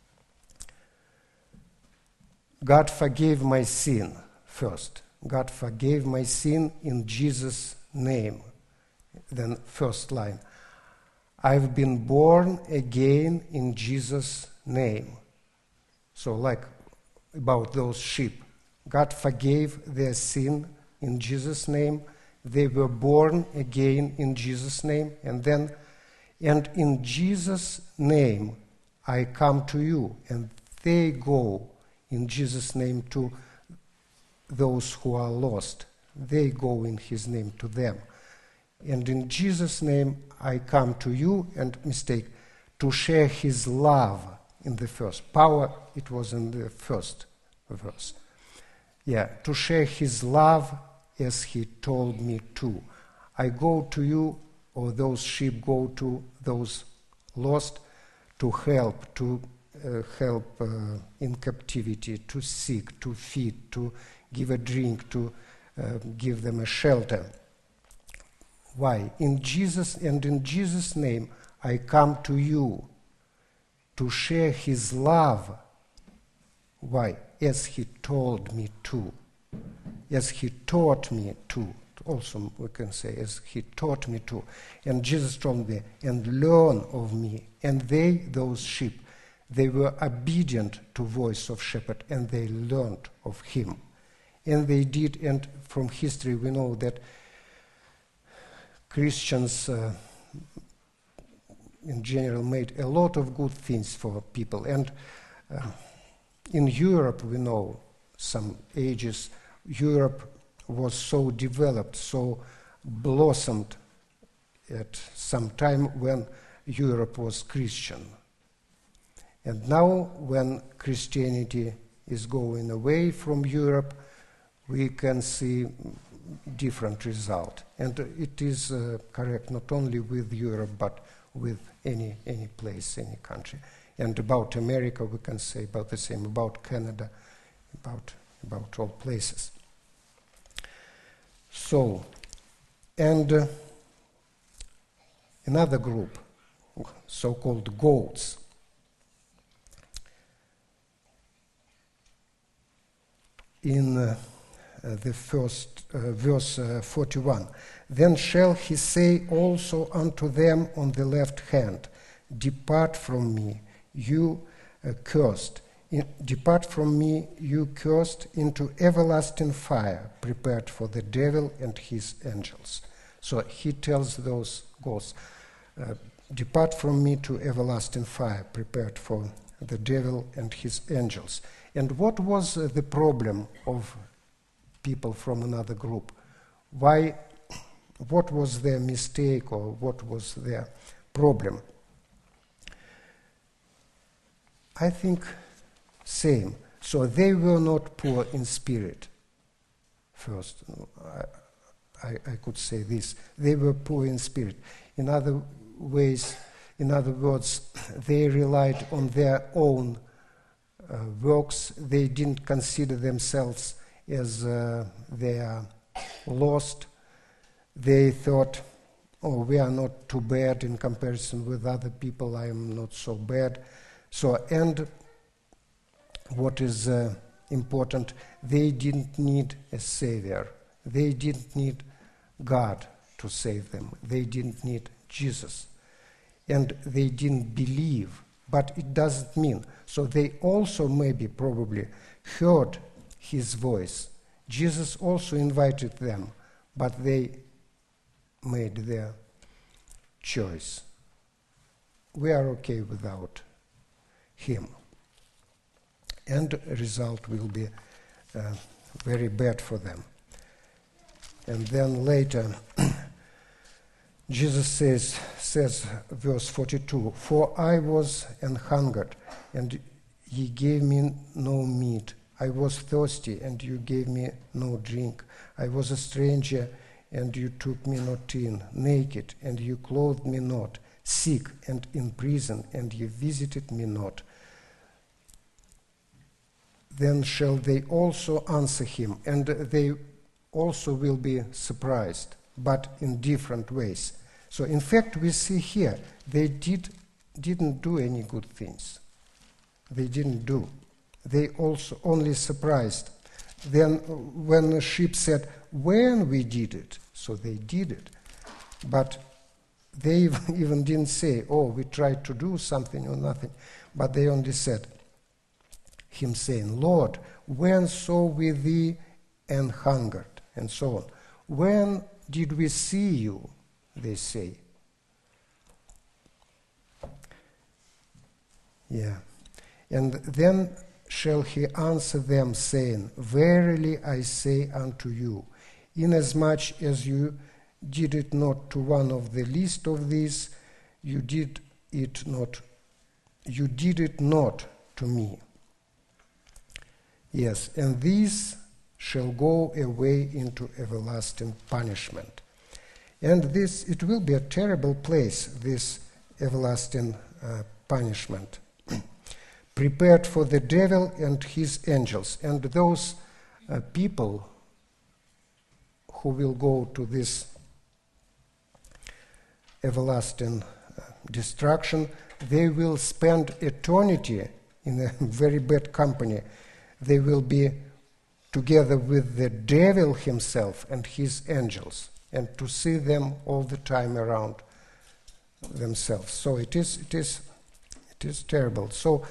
God forgave my sin first. God forgave my sin in Jesus' name. Then first line, I've been born again in Jesus' name. So like about those sheep, God forgave their sin in Jesus' name. They were born again in Jesus' name. And then, and in Jesus' name I come to you. And they go in Jesus' name to those who are lost. They go in his name to them. And in Jesus' name I come to you, and mistake, to share his love in the first. Power, it was in the first verse. Yeah, to share his love as he told me to. I go to you, or those sheep go to those lost, to help, in captivity, to seek, to feed, to give a drink, to give them a shelter. Why? In Jesus, and in Jesus' name I come to you to share his love. Why? As he told me to. As he taught me to. Also we can say, as he taught me to. And Jesus told me, and learn of me. And they, those sheep, they were obedient to voice of shepherd, and they learned of him. And they did, and from history we know that Christians in general made a lot of good things for people. And in Europe, we know some ages, Europe was so developed, so blossomed at some time when Europe was Christian. And now when Christianity is going away from Europe, we can see different result. And it is correct not only with Europe, but with any place, any country. And about America, we can say about the same, about Canada, about all places. So, and another group, so-called goats. In the first verse 41, then shall he say also unto them on the left hand, depart from me, you cursed, Depart from me, you cursed, into everlasting fire, prepared for the devil and his angels. So he tells those ghosts, depart from me to everlasting fire, prepared for the devil and his angels. And what was the problem of people from another group? What was their mistake, or what was their problem? I think same. So they were not poor in spirit. First, I could say this. They were poor in spirit. In other words, they relied on their own works. They didn't consider themselves as they are lost. They thought, oh, we are not too bad in comparison with other people. I am not so bad. So, and what is important, they didn't need a savior. They didn't need God to save them. They didn't need Jesus. And they didn't believe. But it doesn't mean. So they also probably heard his voice. Jesus also invited them, but they made their choice. We are okay without him. And the result will be very bad for them. And then later, Jesus says, verse 42, for I was an hungered, and ye gave me no meat. I was thirsty, and you gave me no drink. I was a stranger, and you took me not in. Naked, and you clothed me not. Sick, and in prison, and you visited me not. Then shall they also answer him, and they also will be surprised, but in different ways. So in fact, we see here, they didn't do any good things. They didn't do. They also only surprised. Then when the sheep said, when we did it, so they did it. But they even didn't say, oh, we tried to do something or nothing. But they only said, him saying, Lord, when saw we thee and hungered? And so on. When did we see you? They say. Yeah. And then shall he answer them, saying, verily I say unto you, inasmuch as you did it not to one of the least of these, you did it not to me. Yes, and these shall go away into everlasting punishment. And it will be a terrible place, this everlasting punishment, prepared for the devil and his angels. And those people who will go to this everlasting destruction, they will spend eternity in a very bad company. They will be together with the devil himself and his angels, and to see them all the time around themselves. So it is terrible. So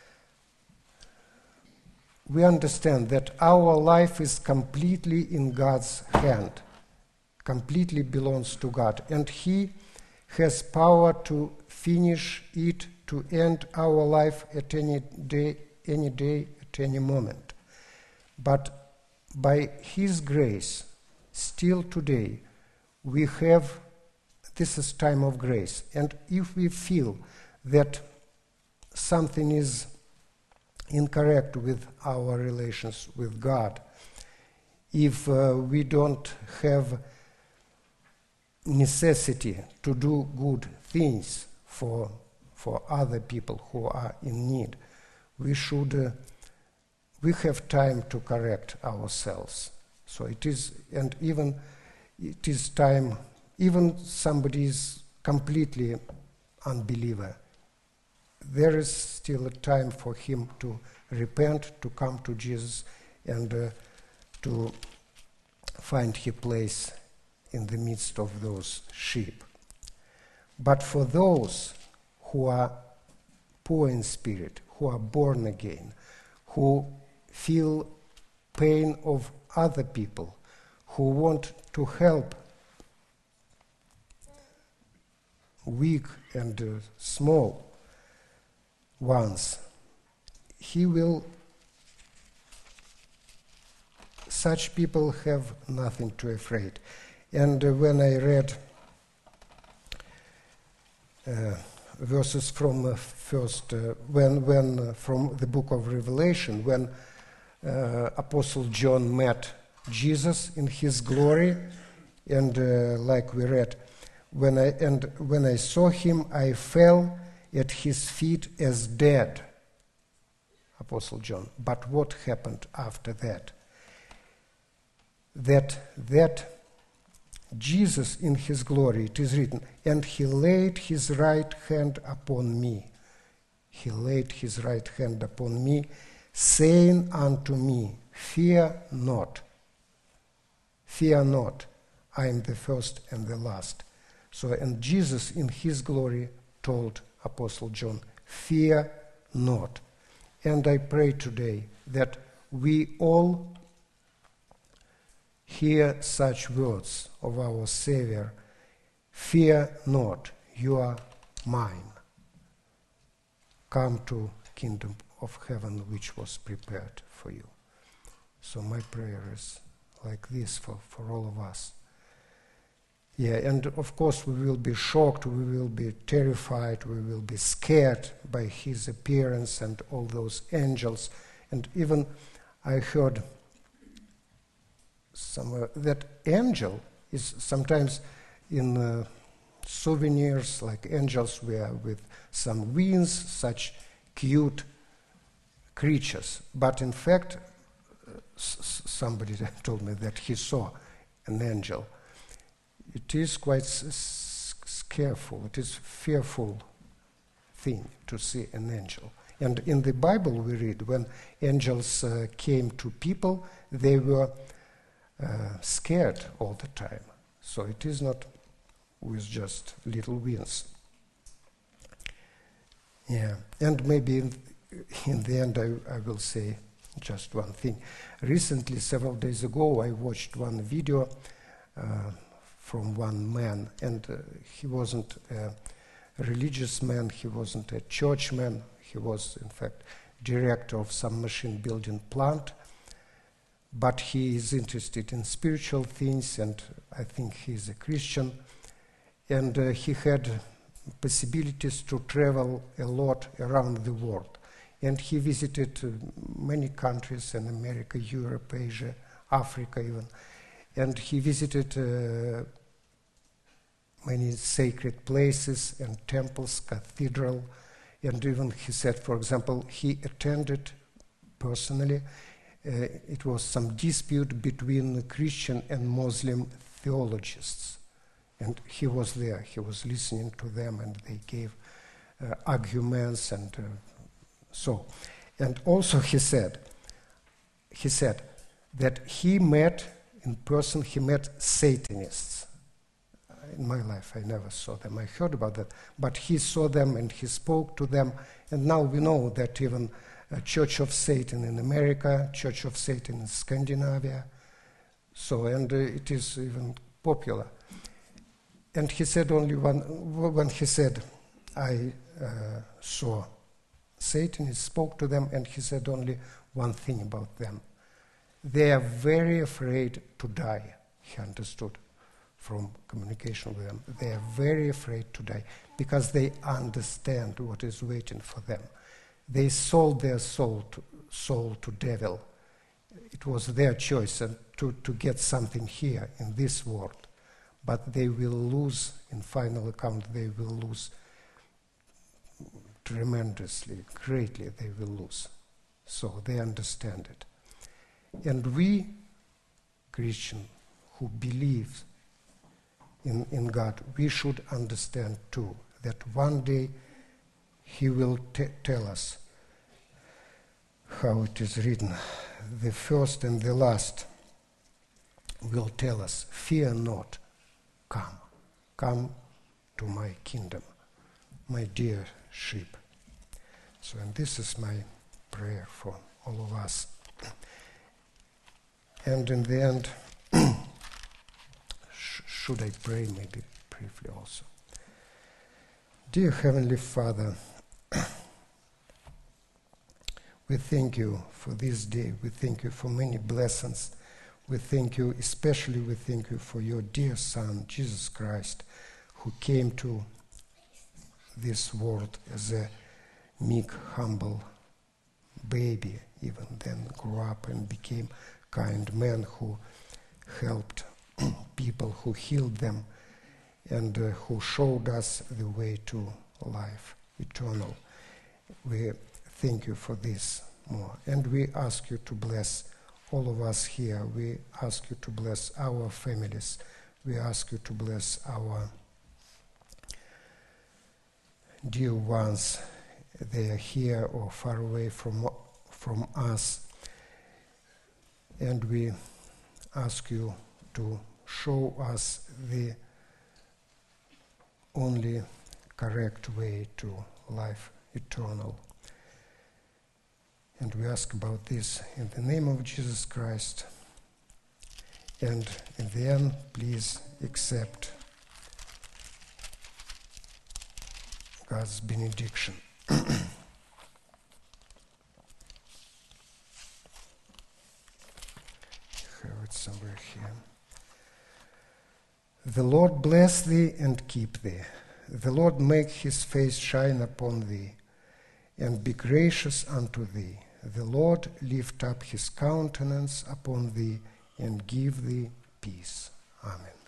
we understand that our life is completely in God's hand, completely belongs to God, and He has power to finish it, to end our life at any day, at any moment. But by His grace, still today, we have, this is time of grace, and if we feel that something is incorrect with our relations with God, if we don't have necessity to do good things for other people who are in need, we have time to correct ourselves. So it is, and even it is time, even somebody is completely unbeliever, there is still a time for him to repent, to come to Jesus, and to find his place in the midst of those sheep. But for those who are poor in spirit, who are born again, who feel pain of other people, who want to help weak and small ones. Such people have nothing to afraid. And when I read verses from from the book of Revelation, when Apostle John met Jesus in his glory, and like we read, when I saw him, I fell at his feet as dead. Apostle John. But what happened after that? That Jesus in his glory, it is written, and he laid his right hand upon me. He laid his right hand upon me, saying unto me, fear not, I am the first and the last. So, and Jesus in his glory told Apostle John, fear not. And I pray today that we all hear such words of our Savior, fear not, you are mine. Come to kingdom of heaven which was prepared for you. So my prayer is like this for all of us. Yeah, and of course we will be shocked, we will be terrified, we will be scared by his appearance and all those angels. And even I heard somewhere that angel is sometimes in souvenirs, like angels were with some wings, such cute creatures. But in fact, somebody told me that he saw an angel. It is quite scareful, it is fearful thing to see an angel. And in the Bible we read, when angels came to people, they were scared all the time. So it is not with just little wings. Yeah, and maybe in the end I will say just one thing. Recently, several days ago, I watched one video from one man, and he wasn't a religious man, he wasn't a church man, he was in fact director of some machine building plant, but he is interested in spiritual things, and I think he is a Christian, and he had possibilities to travel a lot around the world, and he visited many countries in America, Europe, Asia, Africa even, and he visited many sacred places and temples, cathedral, and even he said, for example, he attended personally, it was some dispute between Christian and Muslim theologians, and he was there, he was listening to them, and they gave arguments and so. And also he said that he met in person, he met Satanists. In my life, I never saw them. I heard about that. But he saw them and he spoke to them. And now we know that even Church of Satan in America, Church of Satan in Scandinavia, so, and it is even popular. And he said only when he said, I saw Satan, he spoke to them, and he said only one thing about them. They are very afraid to die, he understood from communication with them. They are very afraid to die because they understand what is waiting for them. They sold their soul to devil. It was their choice to get something here in this world, but they will lose, in final account, they will lose tremendously, greatly they will lose. So they understand it. And we, Christians who believe in God, we should understand too that one day He will tell us how it is written. The first and the last will tell us, fear not, come to my kingdom, my dear sheep. So, and this is my prayer for all of us. And in the end, should I pray maybe briefly also? Dear Heavenly Father, we thank you for this day. We thank you for many blessings. We thank you, especially we thank you for your dear Son, Jesus Christ, who came to this world as a meek, humble baby, even then grew up and became kind man who helped people, who healed them, and who showed us the way to life eternal. We thank you for this more. And we ask you to bless all of us here. We ask you to bless our families. We ask you to bless our dear ones. They are here or far away from us. And we ask you to show us the only correct way to life eternal. And we ask about this in the name of Jesus Christ. And in the end, please accept God's benediction. Have it somewhere here. The Lord bless thee and keep thee. The Lord make his face shine upon thee and be gracious unto thee. The Lord lift up his countenance upon thee and give thee peace. Amen.